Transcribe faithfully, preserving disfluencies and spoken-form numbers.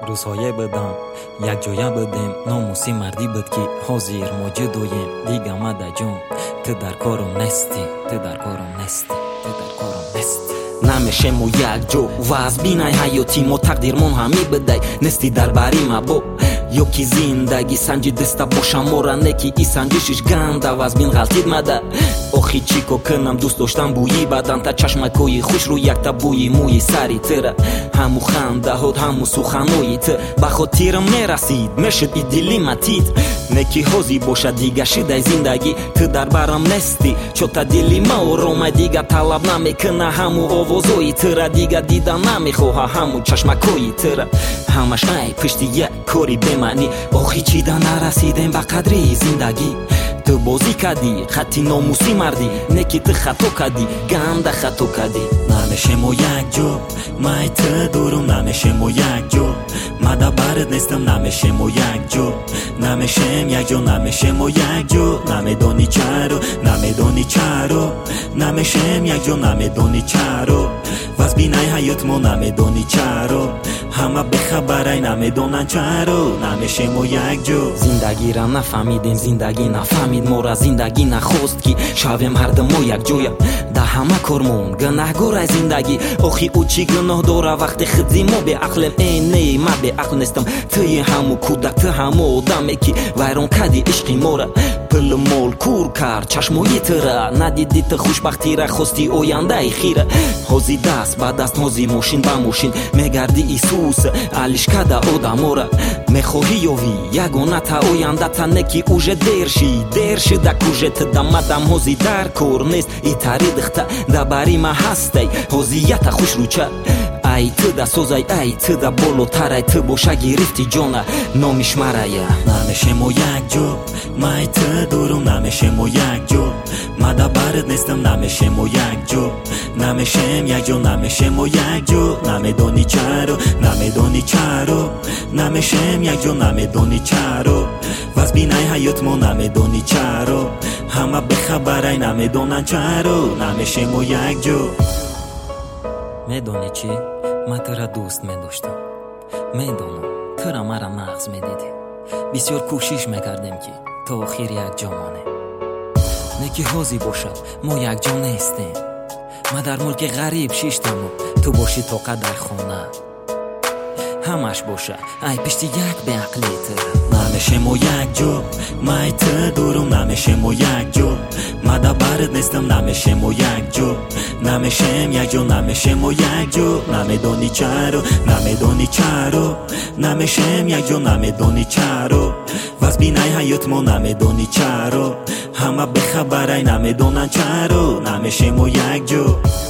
рӯзҳое будам якҷоя будем номуси мардӣ буд ки ҳозир мо ҷудоем дига мадаҷон ту дар корум нести ту дар корум нести ту дар корум нести намешему якҷо ва аз бинаи ҳаёти мо тақдирмон ҳами будай нести дар бари мабо ё ки зиндагӣ санҷидиста боша мора не ки и санҷишиш ганда ва аз бин ғалтид мада охи чӣ ко кунам дӯст доштан бӯи баданта чашмакҳои хушрӯ якта бӯи мӯи сари тира ҳаму хандаҳот ҳаму суханои ту ба хотирам мерасид мешуд и дили матид не ки ҳозӣ бошад дига шидай зиндагӣ ту дар барам нести чота дили ма оромай дига талаб намекуна ҳаму овозои тура дига дида намехоҳа ҳаму чашмакҳои тура ҳамаш ай пишти як кори бемаънӣ охи чида нарасидем ба қадрии зиндагӣ ту бозӣ кардӣ хатти номусӣ мардӣ не ки ту хато кардӣ ганда хато кардӣ намешемо якҷо май ту дурум намешемо якҷо мада бард нестам намешемо якҷо намешем якҷо намешемо якҷо намедонӣ чаро намедонӣ чаро намешем якҷо намедонӣ чаро ваз бинаи ҳаёт мо намедонӣ чаро ҳама бехабарай намедонанд чаро намешемо якҷо зиндагиро нафаҳмидем зиндагӣ нафаҳмид мора зиндагӣ нахост ки шавем ҳардумо якҷоя да ҳама кормон гунаҳгорай зиндагӣ охи ӯ чӣ гуноҳ дора вақте худзи мо беақлем э не ма беақл нестам туи ҳаму кӯдак ту ҳамо одаме ки вайрон карди ишқи мора пулу мол кур кард чашмои тура надиди ту хушбахтира хости ояндаи хира ҳози даст ба даст ҳози мошин ба мошин мегарди исус алишкада одамора мехоҳӣ ёвӣ ягоната ояндата не ки уже дер ши дер шуда куже ту дамадам ҳози дар кор нест и таридхта да бари ма ҳастай ҳозията хушрӯча ай ту да созай ай ту да болотарай ту боша гирифти ҷона номишмарая намешемо якҷо май ту дурум намешемо якҷо мада бард нестам намешемо якҷо намешем якҷо намешемо якҷо намедонӣ чаро намедонӣ чаро намешем якҷо намедонӣ чаро ваз бинаи ҳаёт мо намедонӣ чаро ҳама бехабарай намедонанд чаро намешемо якҷо медонӣ чӣ ман тура дӯст медоштам медонам тура мара нағз медидӣ бисёр кӯшиш мекардем ки то охир якҷо монем не ки ҳозӣ бошад мо якҷо нестем ма дар мулки ғариб шиштаму ту бошӣ тоқа дар хона ҳамаш боша ай пишти як беақли ту намешемо якҷо май ту дурум намешемо якҷо мада бард нестам намешемо якҷо намешем якҷо намешемо якҷо намедонӣ чаро намедонӣ чаро намешем якҷо намедонӣ чаро ваз бинаи ҳаёт мо намедонӣ чаро ҳама бехабарай намедонанд чаро намешемо якҷо